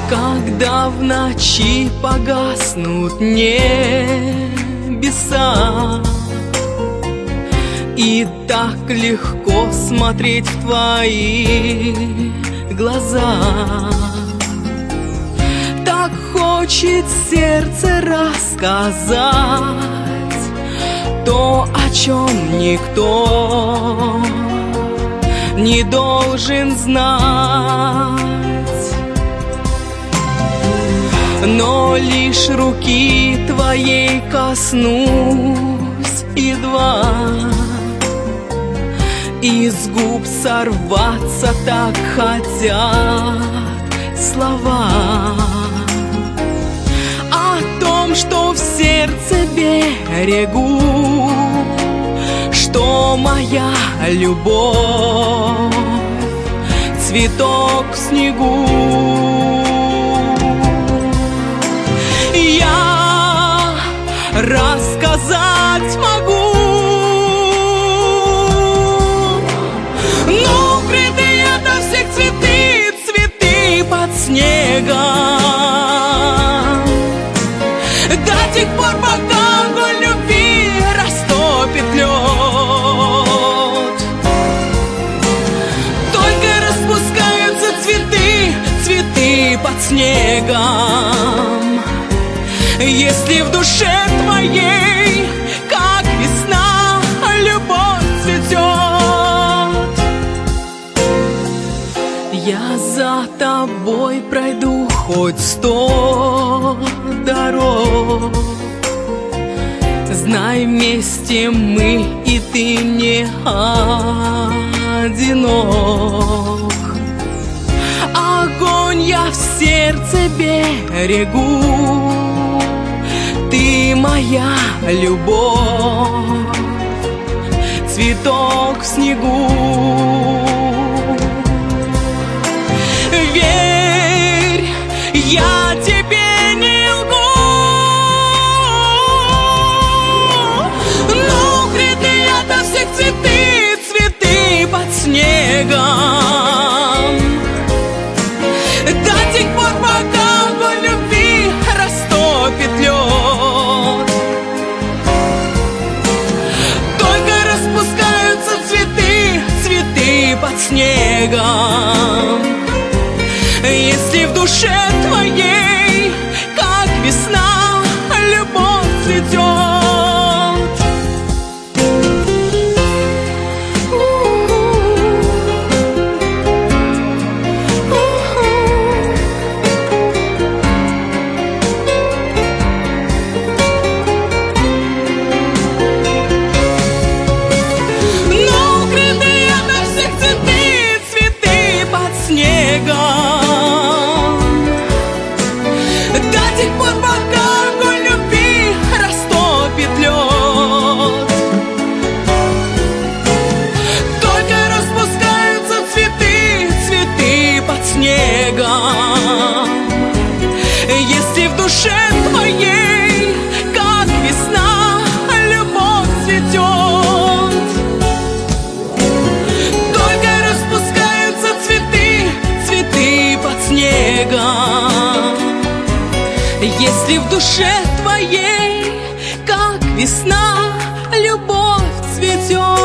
Когда в ночи погаснут небеса, и так легко смотреть в твои глаза, так хочет сердце рассказать то, о чем никто не должен знать. Но лишь руки твоей коснусь едва, из губ сорваться так хотят слова о том, что в сердце берегу, что моя любовь — цветок в снегу. Я рассказать могу, но укрыты ото всех цветы, цветы под снегом, до тех пор, пока огонь любви растопит лед. Только распускаются цветы, цветы под снегом, если в душе твоей, как весна, любовь цветет. Я за тобой пройду хоть 100 дорог, знай, вместе мы, и ты не одинок. Огонь я в сердце берегу, ты моя любовь, цветок в снегу. Верь, я тебе не лгу, но укрыты ото всех цветы, цветы под снегом, до тех пор, пока огонь любви растопит лед. Только распускаются цветы, цветы под снегом, если в душе твоей, как весна, любовь цветет. До тех пор, пока огонь любви растопит лед. Только распускаются цветы, цветы под снегом, если в душе твоей, как весна, любовь цветет. Только распускаются цветы, цветы под снегом, если в душе твоей, как весна, любовь цветет.